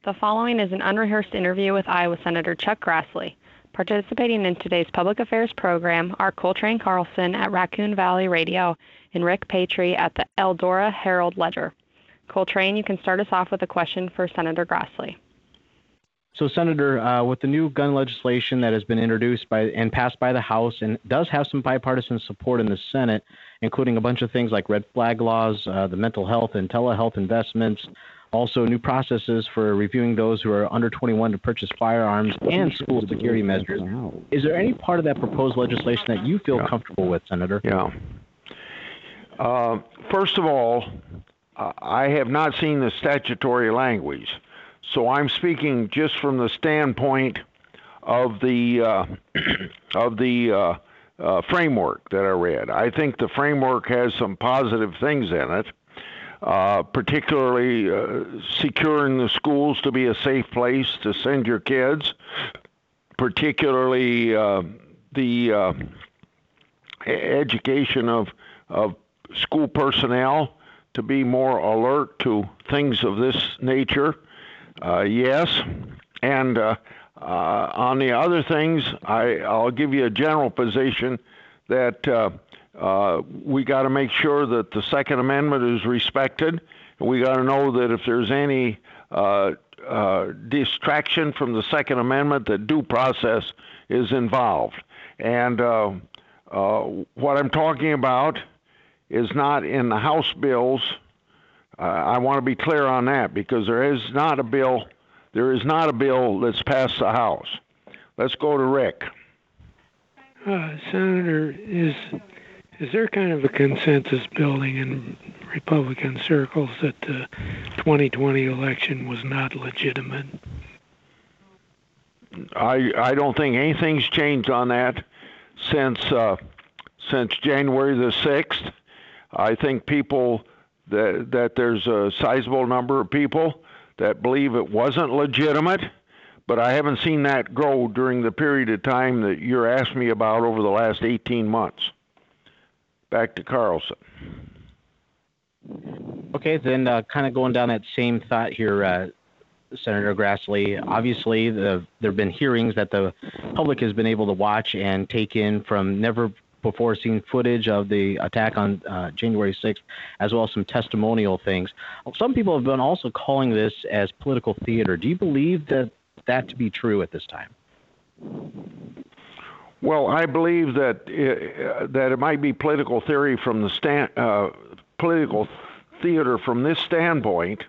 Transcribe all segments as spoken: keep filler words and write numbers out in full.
The following is an unrehearsed interview with Iowa Senator Chuck Grassley. Participating in today's public affairs program are Coltrane Carlson at Raccoon Valley Radio and Rick Patry at the Eldora Herald-Ledger. Coltrane, you can start us off with a question for Senator Grassley. So, Senator, uh, with the new gun legislation that has been introduced by and passed by the House and does have some bipartisan support in the Senate, including a bunch of things like red flag laws, uh, the mental health and telehealth investments, also new processes for reviewing those who are under twenty-one to purchase firearms and school security measures. Is there any part of that proposed legislation that you feel yeah. comfortable with, Senator? Yeah. Uh, first of all, uh, I have not seen the statutory language. So I'm speaking just from the standpoint of the uh, of the uh, uh, framework that I read. I think the framework has some positive things in it, uh, particularly uh, securing the schools to be a safe place to send your kids, particularly uh, the uh, education of of school personnel to be more alert to things of this nature. Uh, yes, and uh, uh, on the other things, I, I'll give you a general position that uh, uh, we got to make sure that the Second Amendment is respected, and we got to know that if there's any uh, uh, distraction from the Second Amendment, that due process is involved. And uh, uh, what I'm talking about is not in the House bills. Uh, I want to be clear on that because there is not a bill, there is not a bill that's passed the House. Let's go to Rick. Uh, Senator, is is there kind of a consensus building in Republican circles that the twenty twenty election was not legitimate? I I don't think anything's changed on that since uh, since January the sixth. I think people. That, that there's a sizable number of people that believe it wasn't legitimate, but I haven't seen that grow during the period of time that you're asking me about over the last eighteen months. Back to Carlson. Okay, then uh, kind of going down that same thought here, uh, Senator Grassley. Obviously, the, there have been hearings that the public has been able to watch and take in from never before seeing footage of the attack on uh, January sixth, as well as some testimonial things. Some people have been also calling this as political theater. Do you believe that that to be true at this time? Well, I believe that it, uh, that it might be political theory from the stand, uh, political theater from this standpoint,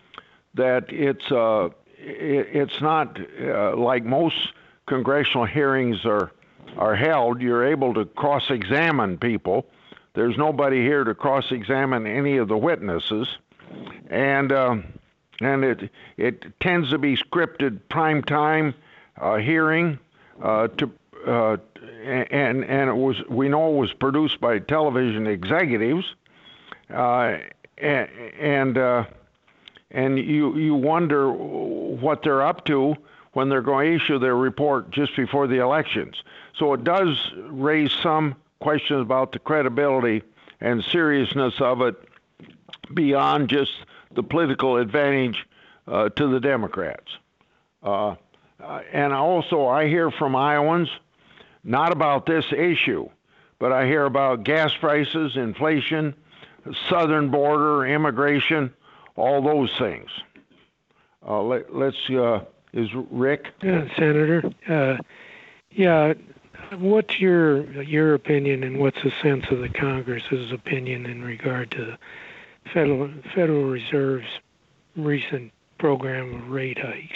that it's uh, it, it's not uh, like most congressional hearings are. are held, you're able to cross-examine people. There's nobody here to cross-examine any of the witnesses, and uh, and it it tends to be scripted prime time uh, hearing uh, to uh, and and it was we know it was produced by television executives, uh, and and, uh, and you you wonder what they're up to when they're going to issue their report just before the elections. So it does raise some questions about the credibility and seriousness of it beyond just the political advantage uh, to the Democrats. Uh, and also I hear from Iowans, not about this issue, but I hear about gas prices, inflation, southern border, immigration, all those things. Uh, let, let's... Uh, Is Rick? Yeah, Senator. Uh, yeah, what's your your opinion and what's the sense of the Congress's opinion in regard to Federal Federal Reserve's recent program of rate hikes?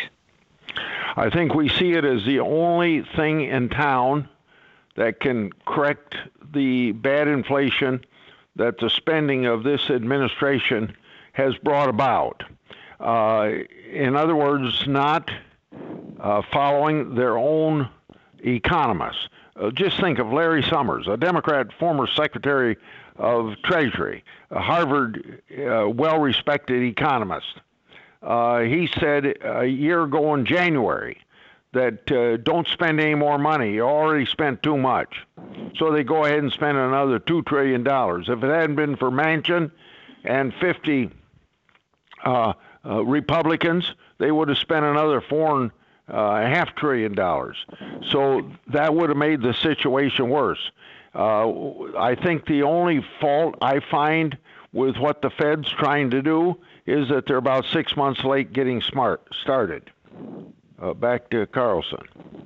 I think we see it as the only thing in town that can correct the bad inflation that the spending of this administration has brought about. Uh, in other words, not uh, following their own economists. Uh, just think of Larry Summers, a Democrat former Secretary of Treasury, a Harvard uh, well-respected economist. Uh, he said a year ago in January that uh, don't spend any more money. You already spent too much. So they go ahead and spend another two trillion dollars. If it hadn't been for Manchin and fifty uh, uh, Republicans they would have spent another four and uh, a half trillion dollars. So that would have made the situation worse. Uh, I think the only fault I find with what the Fed's trying to do is that they're about six months late getting smart started. Uh, back to Carlson.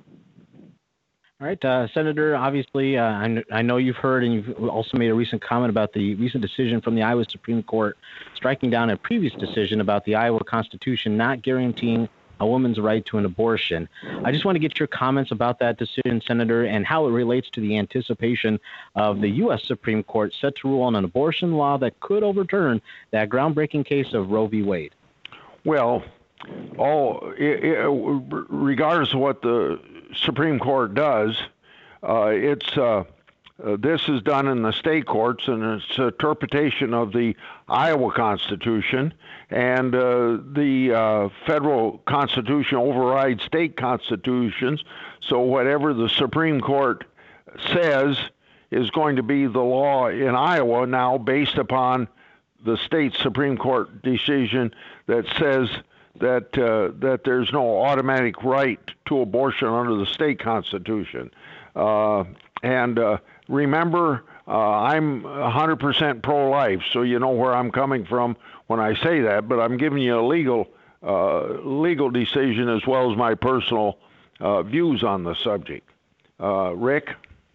All right, uh, Senator, obviously, uh, I, kn- I know you've heard and you've also made a recent comment about the recent decision from the Iowa Supreme Court striking down a previous decision about the Iowa Constitution not guaranteeing a woman's right to an abortion. I just want to get your comments about that decision, Senator, and how it relates to the anticipation of the U S Supreme Court set to rule on an abortion law that could overturn that groundbreaking case of Roe v. Wade. Well, all it, it, regardless of what the Supreme Court does, uh, it's uh, uh, this is done in the state courts, and it's interpretation of the Iowa Constitution, and uh, the uh, federal Constitution overrides state constitutions. So whatever the Supreme Court says is going to be the law in Iowa now, based upon the state Supreme Court decision that says that uh, that there's no automatic right to abortion under the state constitution. Uh, and uh, remember, uh, I'm one hundred percent pro-life, so you know where I'm coming from when I say that. But I'm giving you a legal uh, legal decision as well as my personal uh, views on the subject. Uh, Rick?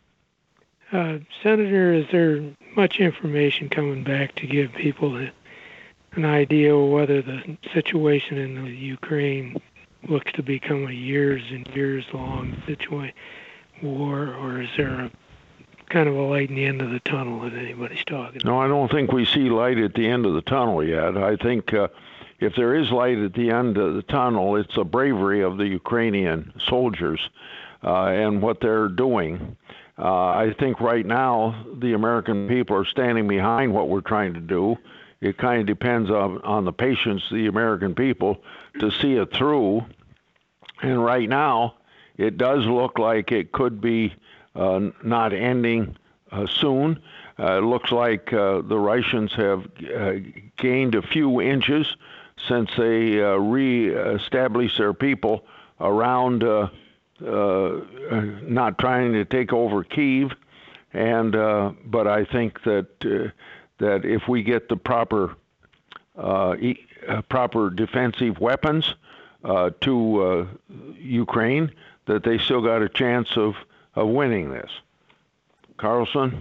Uh, Senator, is there much information coming back to give people a, an idea of whether the situation in the Ukraine looks to become a years and years long situation, war, or is there a kind of a light in the end of the tunnel that anybody's talking about? No, I don't think we see light at the end of the tunnel yet. I think uh, if there is light at the end of the tunnel, it's the bravery of the Ukrainian soldiers uh, and what they're doing. Uh, I think right now the American people are standing behind what we're trying to do. It kind of depends on, on the patience of the American people to see it through. And right now, it does look like it could be uh, not ending uh, soon. Uh, it looks like uh, the Russians have uh, gained a few inches since they uh, re-established their people around uh, uh, not trying to take over Kyiv. And uh, but I think that uh, that if we get the proper uh, e- uh, proper defensive weapons uh, to uh, Ukraine, that they still got a chance of, of winning this. Carlson?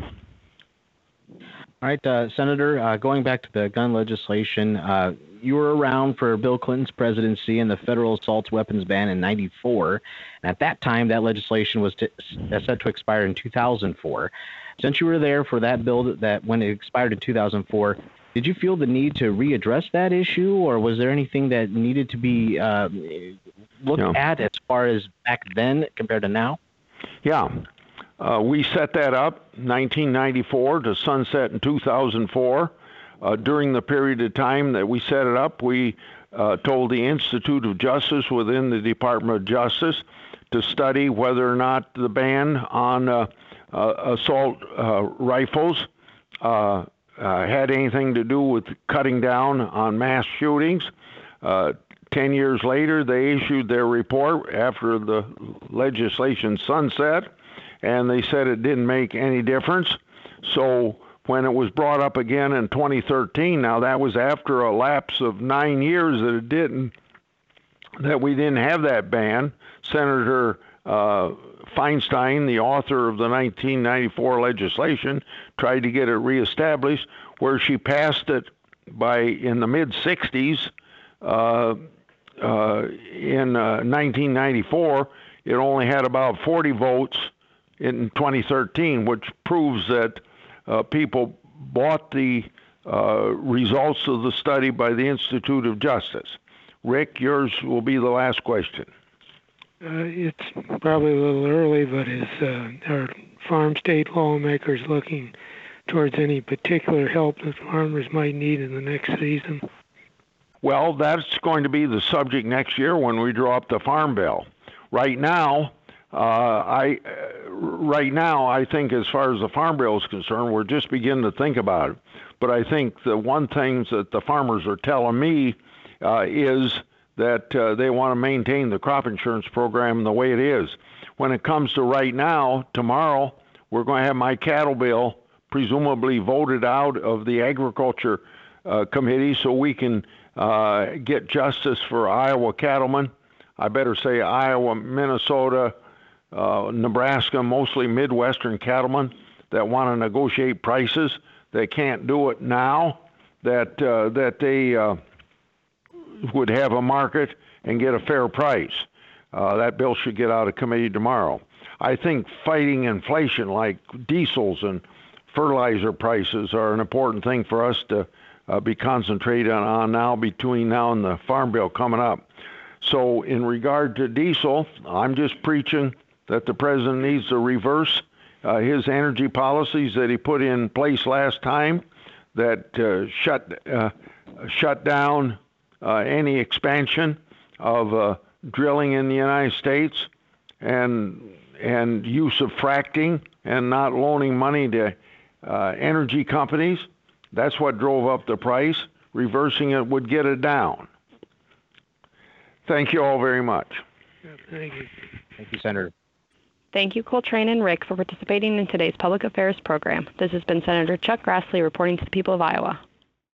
All right, uh, Senator, uh, going back to the gun legislation, uh, you were around for Bill Clinton's presidency and the federal assault weapons ban in ninety-four. And at that time, that legislation was to, uh, set to expire in two thousand four. Since you were there for that bill that, that when it expired in two thousand four, did you feel the need to readdress that issue, or was there anything that needed to be uh, looked yeah. at as far as back then compared to now? Yeah. Uh, we set that up nineteen ninety-four to sunset in two thousand four. Uh, during the period of time that we set it up, we uh, told the Institute of Justice within the Department of Justice to study whether or not the ban on uh, uh, assault uh, rifles uh, uh, had anything to do with cutting down on mass shootings. Uh, ten years later, they issued their report after the legislation sunset, and they said it didn't make any difference. So when it was brought up again in twenty thirteen, now that was after a lapse of nine years that it didn't, that we didn't have that ban. Senator uh, Feinstein, the author of the nineteen ninety-four legislation, tried to get it reestablished, where she passed it by in the mid sixties. Uh, uh, in uh, nineteen ninety-four, it only had about forty votes in twenty thirteen, which proves that uh, people bought the uh, results of the study by the Institute of Justice. Rick, yours will be the last question. Uh, it's probably a little early, but is uh, are farm state lawmakers looking towards any particular help that farmers might need in the next season? Well, that's going to be the subject next year when we draw up the Farm Bill. Right now, uh, I uh, right now I think as far as the Farm Bill is concerned, we're just beginning to think about it. But I think the one thing that the farmers are telling me uh, is that uh, they want to maintain the crop insurance program the way it is. When it comes to right now, tomorrow, we're going to have my cattle bill presumably voted out of the Agriculture uh, Committee so we can uh, get justice for Iowa cattlemen. I better say Iowa, Minnesota, uh, Nebraska, mostly Midwestern cattlemen that want to negotiate prices. They can't do it now, that, uh, that they uh, would have a market and get a fair price. Uh, that bill should get out of committee tomorrow. I think fighting inflation like diesels and fertilizer prices are an important thing for us to uh, be concentrated on now between now and the Farm Bill coming up. So in regard to diesel, I'm just preaching that the president needs to reverse uh, his energy policies that he put in place last time that uh, shut, uh, shut down uh, any expansion of uh, drilling in the United States and and use of fracking and not loaning money to uh, energy companies. That's what drove up the price. Reversing it would get it down. Thank you all very much. Yeah, thank you. Thank you, Senator. Thank you, Coltrane and Rick, for participating in today's Public Affairs program. This has been Senator Chuck Grassley reporting to the people of Iowa.